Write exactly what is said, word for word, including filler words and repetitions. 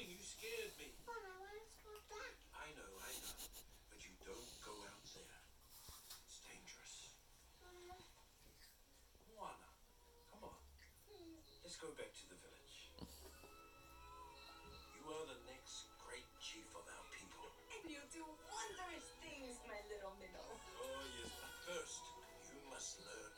running. You scared me. But I want to go back. I know, I know. But you don't go out there. It's dangerous. Uh, Moana, come on. Let's go back to the village. You are the next great chief of our people. And you do wondrous things, my little minnow. Oh, yes, but first, you must learn